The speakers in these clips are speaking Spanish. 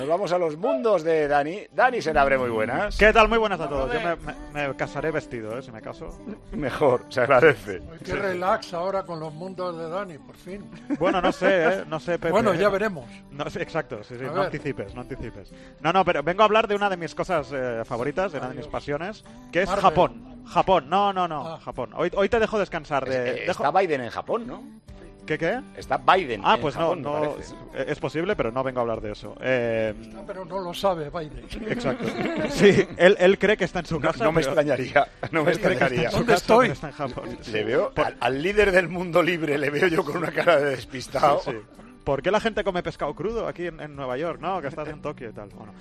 Nos vamos a los mundos de Dani. Dani Senabre, muy buenas. ¿Qué tal? Muy buenas a todos. Yo me casaré vestido, si me caso. Mejor, se agradece. Qué relax ahora con los mundos de Dani, por fin. Bueno, no sé, Pepe. Bueno, ya veremos. No, exacto, sí, no anticipes. No, pero vengo a hablar de una de mis cosas favoritas, de una de mis pasiones, que es Marvel. Japón. No, Japón. Hoy te dejo descansar. Está Biden en Japón, ¿no? ¿Qué? Está Biden en pues Japón, no, es posible, pero no vengo a hablar de eso. No, pero no lo sabe Biden. Exacto. Sí, él cree que está en su casa. No me extrañaría. ¿Dónde estoy? Está en Japón. Le veo al líder del mundo libre, le veo yo con una cara de despistado. Sí. ¿Por qué la gente come pescado crudo aquí en Nueva York? No, que estás en Tokio y tal. Bueno,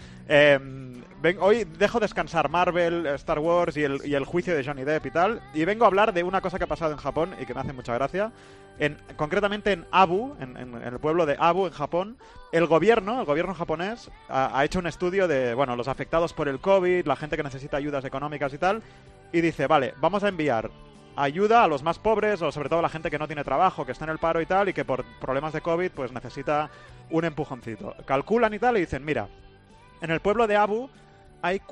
hoy dejo descansar Marvel, Star Wars y el juicio de Johnny Depp y tal, y vengo a hablar de una cosa que ha pasado en Japón y que me hace mucha gracia. Concretamente en Abu, en el pueblo de Abu, en Japón, el gobierno japonés ha hecho un estudio de, los afectados por el COVID, la gente que necesita ayudas económicas y tal, y dice, vale, vamos a enviar ayuda a los más pobres, o sobre todo a la gente que no tiene trabajo, que está en el paro y tal, y que por problemas de COVID pues necesita un empujoncito. Calculan y tal y dicen, mira, en el pueblo de Abu hay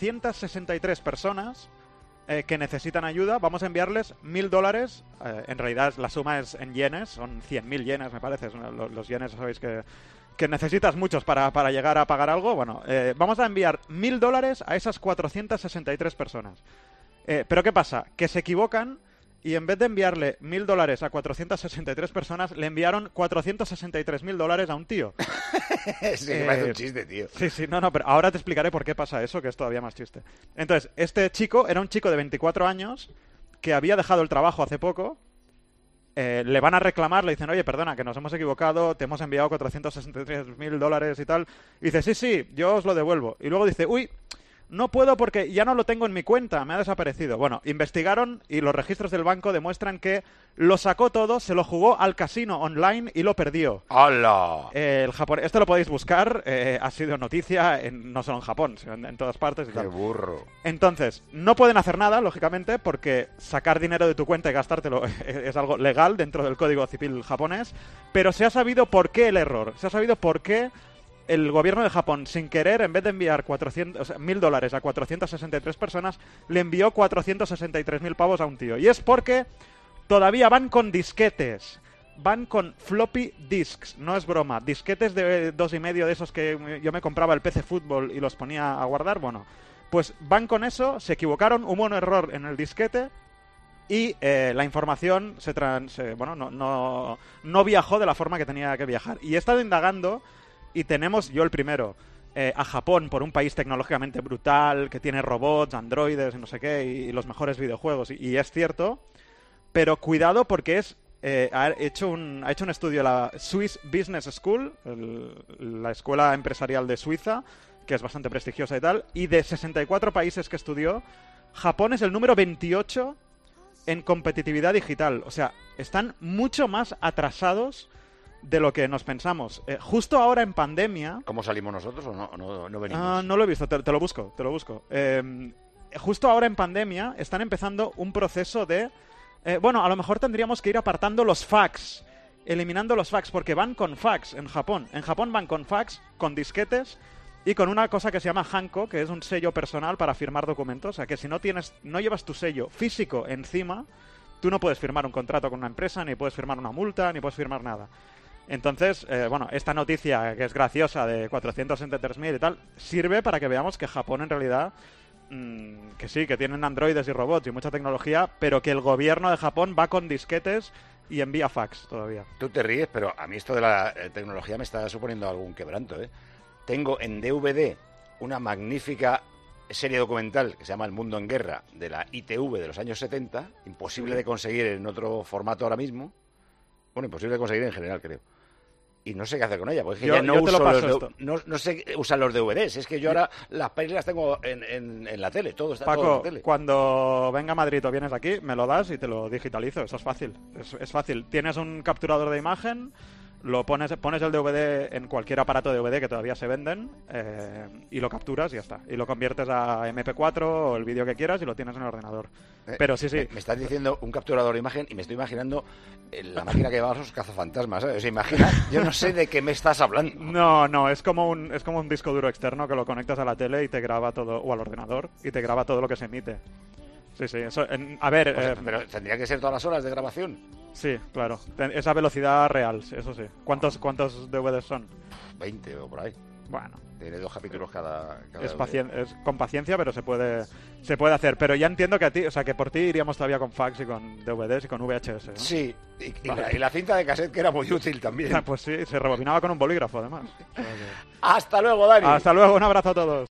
463 personas que necesitan ayuda, vamos a enviarles $1.000, en realidad la suma es en yenes, son 100.000 yenes me parece, los yenes sabéis que necesitas muchos para llegar a pagar algo, vamos a enviar $1.000 a esas 463 personas. Pero ¿qué pasa? Que se equivocan y en vez de enviarle $1.000 a 463 personas, le enviaron $463.000 a un tío. Sí, me parece un chiste, tío. Sí, no, pero ahora te explicaré por qué pasa eso, que es todavía más chiste. Entonces, este chico era un chico de 24 años que había dejado el trabajo hace poco. Le van a reclamar, le dicen, oye, perdona, que nos hemos equivocado, te hemos enviado $463.000 y tal. Y dice, sí, yo os lo devuelvo. Y luego dice, uy, no puedo porque ya no lo tengo en mi cuenta, me ha desaparecido. Bueno, investigaron y los registros del banco demuestran que lo sacó todo, se lo jugó al casino online y lo perdió. ¡Hala! Esto lo podéis buscar, ha sido noticia no solo en Japón, sino en todas partes. ¡Qué burro! Entonces, no pueden hacer nada, lógicamente, porque sacar dinero de tu cuenta y gastártelo es algo legal dentro del Código Civil japonés, pero se ha sabido por qué el error, se ha sabido por qué el gobierno de Japón, sin querer, en vez de enviar $1.000 a 463 personas, le envió 463.000 pavos a un tío. Y es porque todavía van con disquetes, van con floppy disks, no es broma, disquetes de 2,5 de esos que yo me compraba el PC Fútbol y los ponía a guardar, pues van con eso, se equivocaron, hubo un error en el disquete y la información no viajó de la forma que tenía que viajar. Y he estado indagando. Y tenemos, yo el primero, a Japón por un país tecnológicamente brutal, que tiene robots, androides, no sé qué, y los mejores videojuegos. Y es cierto, pero cuidado porque ha hecho un estudio la Swiss Business School, la escuela empresarial de Suiza, que es bastante prestigiosa y tal, y de 64 países que estudió, Japón es el número 28 en competitividad digital. O sea, están mucho más atrasados de lo que nos pensamos. Justo ahora en pandemia... ¿Cómo salimos nosotros o no venimos? No lo he visto, te lo busco. Justo ahora en pandemia están empezando un proceso de... a lo mejor tendríamos que ir apartando los fax, eliminando los fax, porque van con fax en Japón. En Japón van con fax, con disquetes y con una cosa que se llama hanko, que es un sello personal para firmar documentos. O sea, que si no llevas tu sello físico encima, tú no puedes firmar un contrato con una empresa, ni puedes firmar una multa, ni puedes firmar nada. Entonces, esta noticia que es graciosa de 463.000 y tal, sirve para que veamos que Japón en realidad, que sí, que tienen androides y robots y mucha tecnología, pero que el gobierno de Japón va con disquetes y envía fax todavía. Tú te ríes, pero a mí esto de la tecnología me está suponiendo algún quebranto, ¿eh? Tengo en DVD una magnífica serie documental que se llama El Mundo en Guerra, de la ITV de los años 70, imposible de conseguir en otro formato ahora mismo. Bueno, imposible de conseguir en general, creo. Y no sé qué hacer con ella, porque ya no uso no sé usar los DVDs. Es que yo ahora las pelis las tengo en la tele, todo está Paco, todo en la tele. Cuando venga a Madrid o vienes aquí, me lo das y te lo digitalizo. Eso es fácil. Es fácil. Tienes un capturador de imagen, Lo pones el DVD en cualquier aparato de DVD que todavía se venden y lo capturas y ya está. Y lo conviertes a MP4 o el vídeo que quieras y lo tienes en el ordenador. Pero sí. Me estás diciendo un capturador de imagen y me estoy imaginando la máquina que llevan los cazafantasmas, ¿sabes? O sea, imagina, yo no sé de qué me estás hablando. No, es como un disco duro externo que lo conectas a la tele y te graba todo, o al ordenador, y te graba todo lo que se emite. Sí, eso, a ver... pero tendría que ser todas las horas de grabación. Sí, claro. Esa velocidad real, eso sí. ¿Cuántos DVDs son? 20 o por ahí. Bueno. Tiene 2 capítulos cada es con paciencia, pero se puede hacer. Pero ya entiendo que a ti, o sea, que por ti iríamos todavía con fax y con DVDs y con VHS, ¿no? Sí, y la cinta de cassette, que era muy útil también. Pues sí, se rebobinaba con un bolígrafo, además. Hasta luego, Dani. Hasta luego, un abrazo a todos.